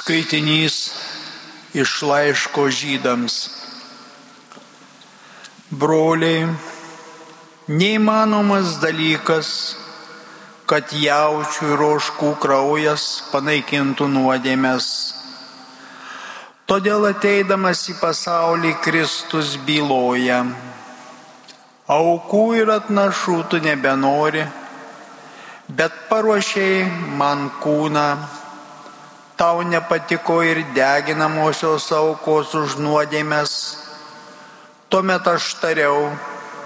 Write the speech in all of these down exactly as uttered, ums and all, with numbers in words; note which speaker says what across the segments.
Speaker 1: Skaitinys iš laiško Žydams. Broliai, neįmanomas dalykas, kad jaučių ir ožkų kraujas panaikintų nuodėmes. Todėl ateidamas į pasaulį Kristus byloja: aukų ir atnašų tu nebenori, bet paruošei man kūną. Tau nepatiko ir deginamosios aukos už nuodėmes. Tuomet aš tariau: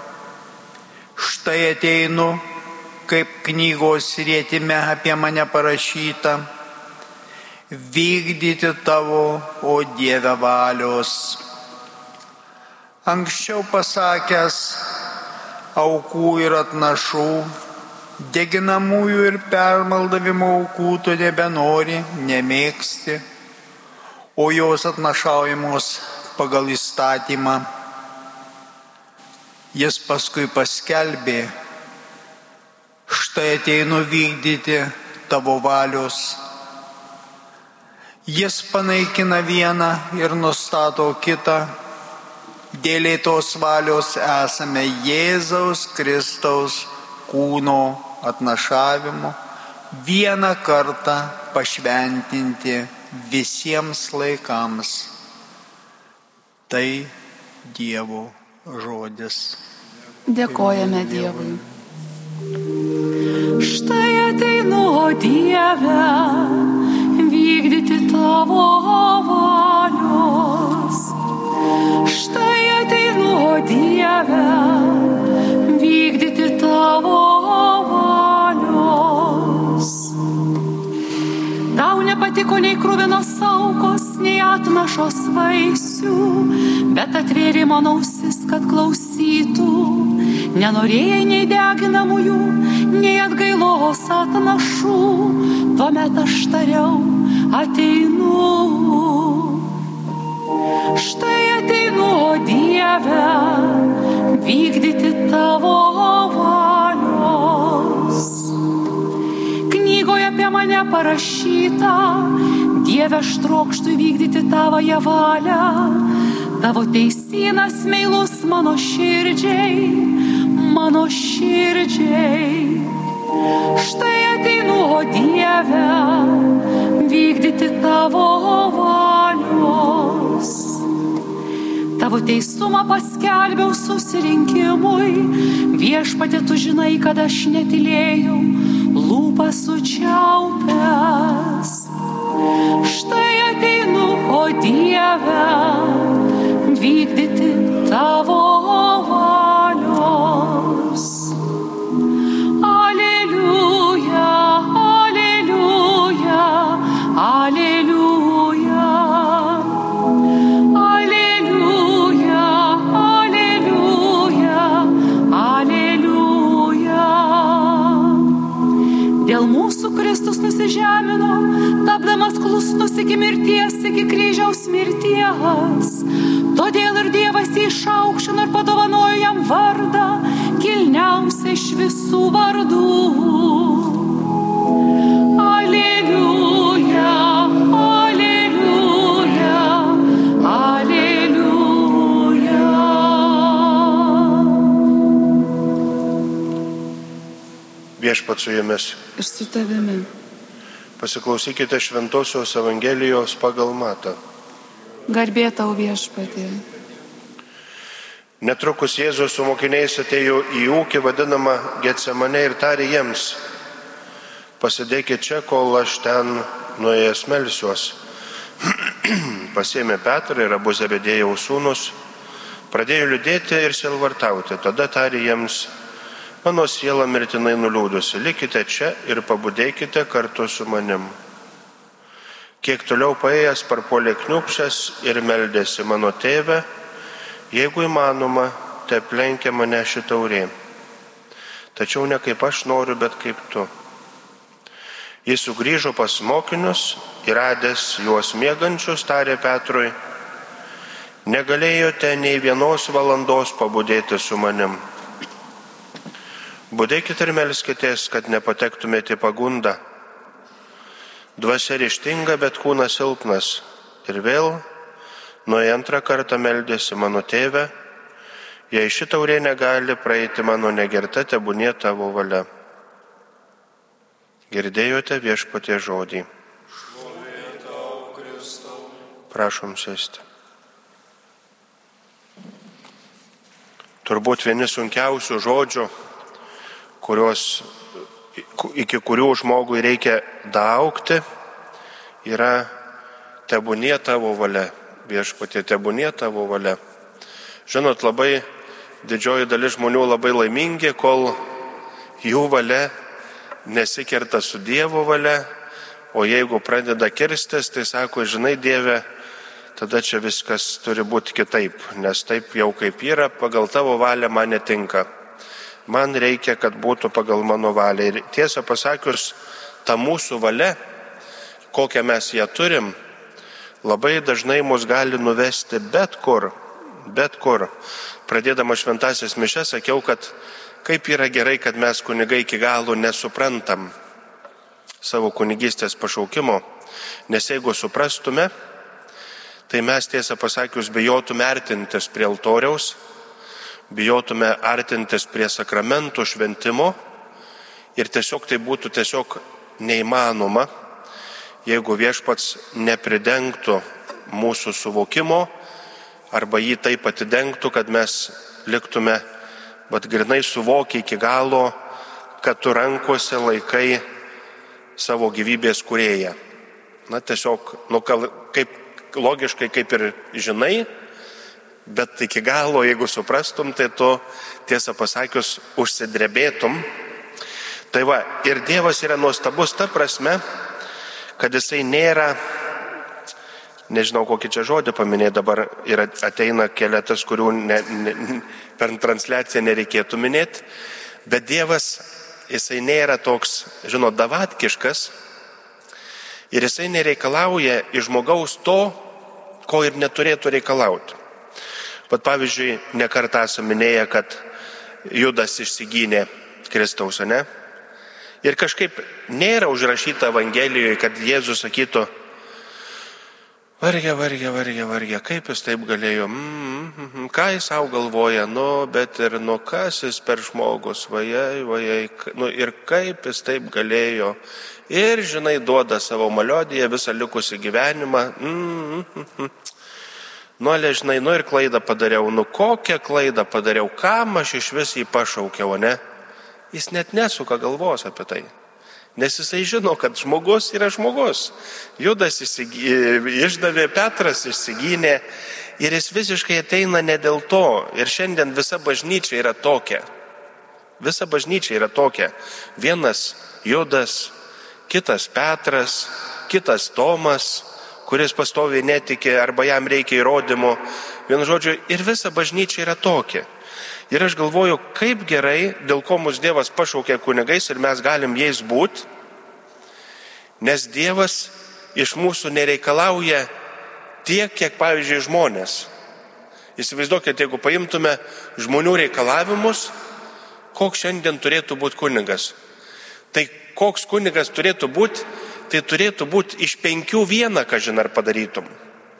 Speaker 1: štai ateinu, kaip knygos rietime apie mane parašyta, vykdyti tavo, o Dieve, valios. Anksčiau pasakęs: aukų ir atnašų, deginamųjų ir permaldavimo aukų tu nebenori, nemėgsti, o jos atnašaujamos pagal įstatymą. Jis paskui paskelbė: štai ateinu vykdyti tavo valios. Jis panaikina vieną ir nustato kitą. Dėl tos valios esame Jėzaus Kristaus kūno atnašavimu vieną kartą pašventinti visiems laikams. Tai Dievo žodis.
Speaker 2: Dėkojame Dievui. Štai ateinu, o Dieve, vykdyti tavo valios. Štai ateinu, o Dieve, vykdyti tavo valios. Tau nepatiko nei kruvinos aukos, nei atnašos vaisių, bet atvėrė mano ausis, kad klausytų. Nenorėjai nei deginamųjų, nei atgailos atnašų. Tuomet aš tariau: ateinu. Štai ateinu, o Dieve, vykdyti tavo valios. Knygoje apie mane parašyta: Dieve, aš trokštu vykdyti tavąją valią. Tavo teisynas meilus mano širdžiai, mano širdžiai. Štai ateinu, o Dieve, vykdyti tavo valios. Tavo teisumą paskelbiau susirinkimui. Viešpatie, tu žinai, kad aš netylėjau, lūpas sučiaupęs. Štai ateinu, o Dieve, vykdyti tavo valios. Aleliuja, aleliuja, aleliuja. Aleliuja, aleliuja, aleliuja. Dėl mūsų Kristus nusižemino, tapdamas klusnus iki mirties, iki kryžiaus mirties. Todėl ir Dievas jį išaukštino ir padovanojo jam vardą, kilniausią iš visų vardų. Aleliuja, aleliuja, aleliuja.
Speaker 3: Viešpats su jumis.
Speaker 2: Ir su tavimi.
Speaker 3: Pasiklausykite Šventosios Evangelijos pagal Matą.
Speaker 2: Garbė tau, Viešpatie.
Speaker 3: Netrukus Jėzus su mokiniais atėjo į ūkį vadinamą Getsemane ir tarė jiems: pasidėkit čia, kol aš ten nuėjęs melsiuos. Pasėmė Petrą ir abu Zebedėjaus sūnus, pradėjo liūdėti ir sielvartauti. Tada tarė jiems: mano siela mirtinai nuliūdusi, likite čia ir pabudėkite kartu su manim. Kiek toliau paėjęs parpuolė kniūpsčias ir meldėsi: mano tėve, jeigu įmanoma, te aplenkia mane ši taurė. Tačiau ne kaip aš noriu, bet kaip tu. Jis sugrįžo pas mokinius ir radęs juos miegančius, tarė Petrui: negalėjote nei vienos valandos pabudėti su manim. Budėkite ir melskitės, kad nepatektumėte į pagundą. Dvasia ryžtinga, bet kūnas silpnas. Ir vėl nuo antrą kartą meldėsi: mano tėve, jei ši taurė negali praeiti mano negerta, tebūnie tavo valia. Girdėjote Viešpaties žodį.
Speaker 4: Šlovė tau, Kristau.
Speaker 3: Prašom sėsti. Turbūt vieni sunkiausių žodžių, kurios, iki kurių žmogui reikia daaugti, yra tebūnie tavo valia. Viešpatie, tebūnie tavo valia. Žinot, labai didžioji dalis žmonių labai laimingi, kol jų valia nesikerta su Dievo valia, o jeigu pradeda kirstis, tai sako: žinai, Dieve, tada čia viskas turi būti kitaip, nes taip jau kaip yra, pagal tavo valią man netinka. Man reikia, kad būtų pagal mano valią. Ir tiesą pasakius, ta mūsų valia, kokią mes ją turim, labai dažnai mus gali nuvesti bet kur, bet kur. Pradėdama šventąsias mišias sakiau, kad kaip yra gerai, kad mes kunigai iki galo nesuprantam savo kunigystės pašaukimo, nes jeigu suprastume, tai mes tiesą pasakius bijotume artintis prie altoriaus, bijotume artintis prie sakramentų šventimo ir tiesiog tai būtų tiesiog neįmanoma, jeigu Viešpats nepridengtų mūsų suvokimo arba jį taip atidengtų, kad mes liktume, bet grinai suvokia iki galo, kad tu rankose laikai savo gyvybės kūrėją. Na tiesiog, nu, kaip, logiškai kaip ir žinai, bet iki galo, jeigu suprastum, tai tu, tiesą pasakius, užsidrebėtum. Tai va, ir Dievas yra nuostabus ta prasme, kad jisai nėra, nežinau kokį čia žodį paminėti, dabar ir ateina keletas, kurių ne, ne, per transliaciją nereikėtų minėti, bet Dievas, jisai nėra toks, žinot, davatkiškas ir jisai nereikalauja iš žmogaus to, ko ir neturėtų reikalauti. Pat pavyzdžiui, nekartą esame minėję, kad Judas išsigynė Kristaus, ne? Ir kažkaip nėra užrašyta Evangelijoje, kad Jėzus sakytų: vargė, vargė, vargė, vargė, kaip jis taip galėjo, mm, mm, ką jis savo galvoja, nu, bet ir nu kas jis per žmogus, vajai, vajai, nu ir kaip jis taip galėjo. Ir, žinai, duoda savo melodiją visą likusį gyvenimą. Mm, mm, mm. Nu, ale, žinai, nu ir klaidą padariau, nu kokią klaidą padariau, kam aš iš vis jį pašaukiau, ne? Jis net nesuka galvos apie tai. Nes jisai žino, kad žmogus yra žmogus. Judas išdavė, Petras išsigynė ir jis visiškai ateina ne dėl to. Ir šiandien visa bažnyčia yra tokia. Visa bažnyčia yra tokia. Vienas Judas, kitas Petras, kitas Tomas, kuris pastoviai netiki arba jam reikia įrodymų. Vienu žodžiu, ir visa bažnyčia yra tokia. Ir aš galvoju, kaip gerai, dėl ko mus Dievas pašaukė kunigais ir mes galim jais būti, nes Dievas iš mūsų nereikalauja tiek, kiek, pavyzdžiui, žmonės. Įsivaizduokite, jeigu paimtume žmonių reikalavimus, koks šiandien turėtų būti kunigas. Tai koks kunigas turėtų būti, tai turėtų būti iš penkių vieną, kažin ar padarytum.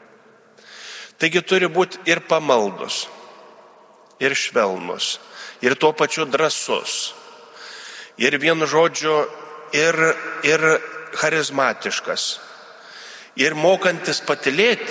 Speaker 3: Taigi turi būti ir pamaldus, ir švelnus, ir tuo pačiu drąsus, ir vienu žodžiu, ir, ir charizmatiškas, ir mokantis patylėti,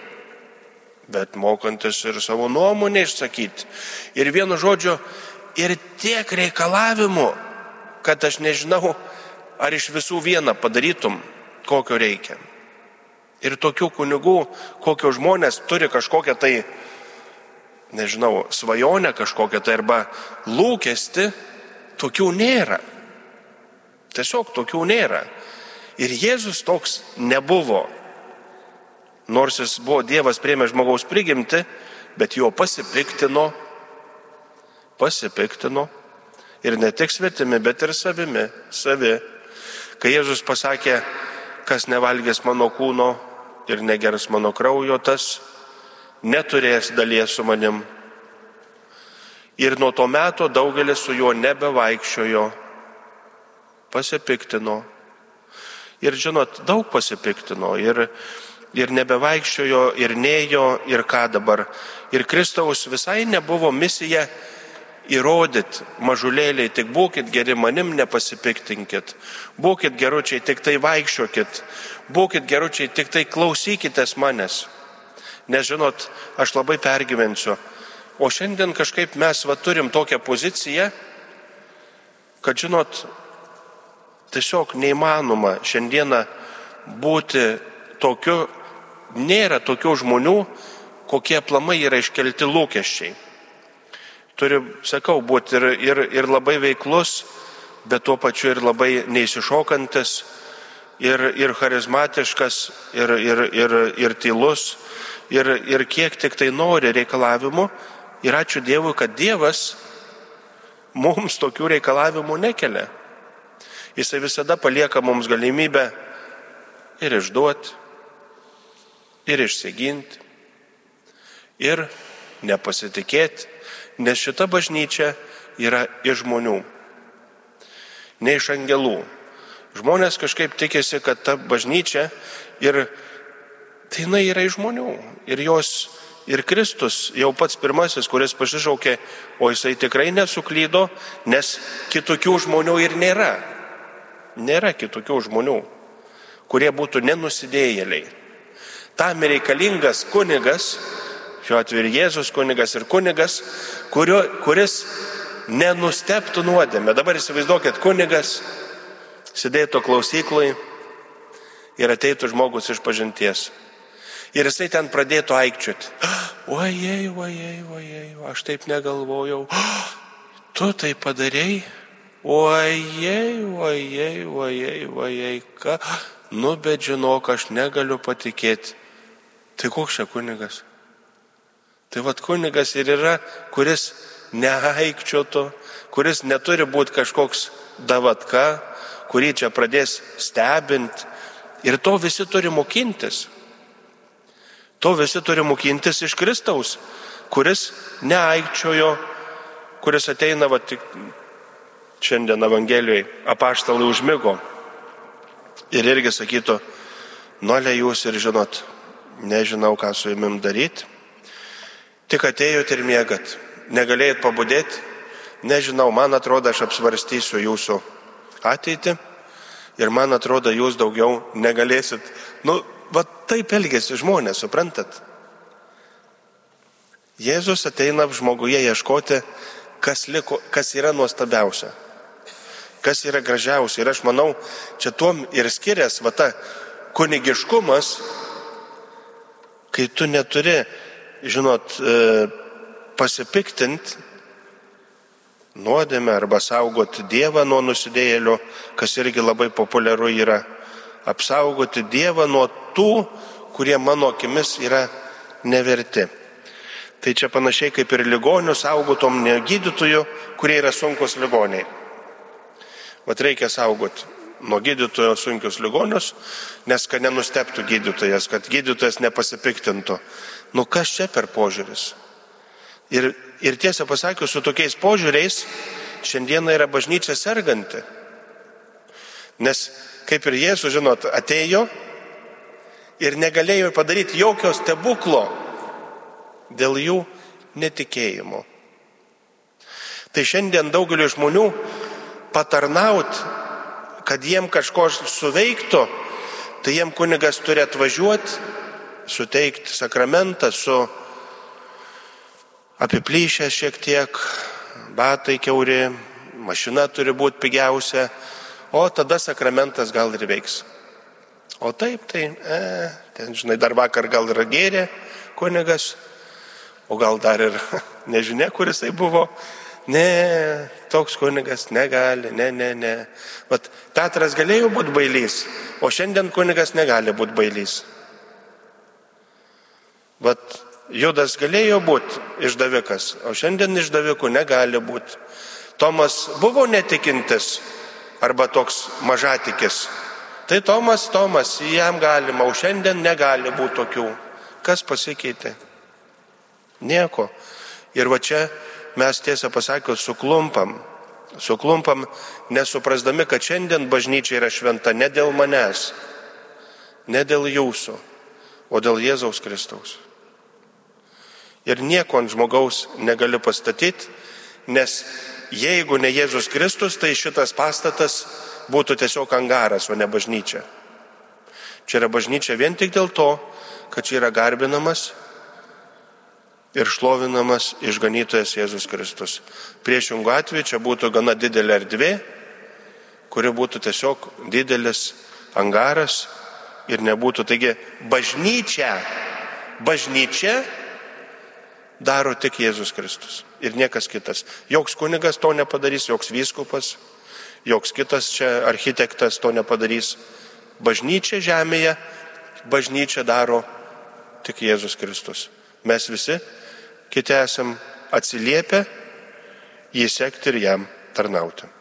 Speaker 3: bet mokantis ir savo nuomonę išsakyti, ir vienu žodžiu, ir tiek reikalavimų, kad aš nežinau, ar iš visų vieną padarytum, kokio reikia. Ir tokių kunigų, kokio žmonės turi kažkokią tai, nežinau, svajonę kažkokią tai arba lūkestį, tokių nėra. Tiesiog tokių nėra. Ir Jėzus toks nebuvo. Nors jis buvo Dievas, priėmė žmogaus prigimtį, bet jo pasipiktino, pasipiktino. Ir ne tik svetimi, bet ir savimi, savi. Kai Jėzus pasakė, kas nevalgės mano kūno ir negers mano kraujo, tas neturės dalies su manim. Ir nuo to meto daugelis su juo nebevaikščiojo, pasipiktino. Ir žinot, daug pasipiktino ir, ir nebevaikščiojo, ir nėjo, ir ką dabar. Ir Kristaus visai nebuvo misija įrodyti mažulėliai, tik būkit geri, manim nepasipiktinkit. Būkit geručiai, tik tai vaikščiokit. Būkit geručiai, tik tai klausykitės manęs. Nes žinot, aš labai pergyvensiu. O šiandien kažkaip mes va turim tokią poziciją, kad žinot, tiesiog neįmanoma šiandieną būti tokiu, nėra tokių žmonių, kokie aplamai yra iškelti lūkesčiai. Turi, sakau, būti ir, ir, ir labai veiklus, bet tuo pačiu ir labai neįsišokantis, ir, ir charizmatiškas, ir, ir, ir, ir tylus, ir, ir kiek tik tai nori reikalavimų. Ir ačiū Dievui, kad Dievas mums tokių reikalavimų nekelia. Jisai visada palieka mums galimybę ir išduoti, ir išsiginti, ir nepasitikėti, nes šita bažnyčia yra iš žmonių, ne iš angelų. Žmonės kažkaip tikisi, kad ta bažnyčia ir tai jinai yra iš žmonių. Ir jos, ir Kristus jau pats pirmasis, kuris pasišaukė, o jisai tikrai nesuklydo, nes kitokių žmonių ir nėra. Nėra kitokių žmonių, kurie būtų nenusidėjėliai. Tam reikalingas kunigas, šiuo atveju Jėzus kunigas ir kunigas, kurio, kuris nenustebtų nuodėmę. Dabar įsivaizduokit, kunigas sėdėtų klausyklai ir ateitų žmogus iš pažinties. Ir jisai ten pradėtų aikčioti. Ojei, ojei, ojei, aš taip negalvojau. Tu tai padarei? Ojei, ojei, ojei, ojei, ką? Nu, bet žinok, aš negaliu patikėti. Tai koks čia kunigas? Tai vat kunigas ir yra, kuris neaikčiotų, kuris neturi būti kažkoks davatka, kurį čia pradės stebinti. Ir to visi turi mokintis. To visi turi mokintis iš Kristaus, kuris neaikčiojo, kuris ateina va tik šiandien Evangelijoje, apaštalai užmigo. Ir irgi sakytų, nuolė jūs ir žinot, nežinau, ką su jumim daryti. Tik atėjot ir miegat, negalėjot pabudėti, nežinau, man atrodo, aš apsvarstysiu jūsų ateitį ir man atrodo, jūs daugiau negalėsit. Nu, va taip elgėsi žmonės, suprantat? Jėzus ateina žmoguje ieškoti, kas, liko, kas yra nuostabiausia, kas yra gražiausia. Ir aš manau, čia tuom ir skiriasi va ta kunigiškumas, kai tu neturi, žinot, pasipiktinti nuodėmę arba saugoti Dievą nuo nusidėjėlių, kas irgi labai populiaru yra. Apsaugoti Dievą nuo tų, kurie mano akimis yra neverti. Tai čia panašiai kaip ir ligonių saugotom ne gydytojų, kurie yra sunkus ligoniai. Vat reikia saugoti nuo gydytojo sunkius ligonius, nes kad nenusteptų gydytojas, kad gydytojas nepasipiktintų. Nu kas čia per požiūris? Ir, ir tiesą pasakius, su tokiais požiūriais šiandieną yra bažnyčia serganti. Nes kaip ir Jėzus, žinot, atėjo ir negalėjo padaryti jokio stebuklo dėl jų netikėjimo. Tai šiandien daugeliu žmonių patarnaut, kad jiem kažko suveiktų, tai jiem kunigas turi atvažiuoti, suteikti sakramentą su apiplyšę šiek tiek, batai kiauri, mašina turi būti pigiausia, o tada sakramentas gal ir veiks. O taip, tai, e, ten, žinai, dar vakar gal ir gėrė kunigas, o gal dar ir nežinia, kuris tai buvo. Ne, toks kunigas negali, ne, ne, ne. Vat Petras galėjo būti bailys, o šiandien kunigas negali būti bailys. Vat Judas galėjo būti išdavikas, o šiandien išdavikų negali būti. Tomas buvo netikintis arba toks mažatikis. Tai Tomas, Tomas, jam galima, o šiandien negali būti tokių. Kas pasikeitė? Nieko. Ir va čia mes tiesą pasakius suklumpam, Suklumpam, nesuprasdami, kad šiandien bažnyčia yra šventa ne dėl manęs, ne dėl jūsų, o dėl Jėzaus Kristaus. Ir nieko ant žmogaus negali pastatyti, nes jeigu ne Jėzus Kristus, tai šitas pastatas būtų tiesiog angaras, o ne bažnyčia. Čia yra bažnyčia vien tik dėl to, kad čia yra garbinamas ir šlovinamas išganytojas Jėzus Kristus. Priešingų atveju čia būtų gana didelė erdvė, kuri būtų tiesiog didelis angaras ir nebūtų. Taigi bažnyčia, bažnyčia daro tik Jėzus Kristus ir niekas kitas. Joks kunigas to nepadarys, joks vyskupas, joks kitas čia architektas to nepadarys. Bažnyčia žemėje, bažnyčia daro tik Jėzus Kristus. Mes visi kiti esam atsiliepę jį sekti ir jam tarnauti.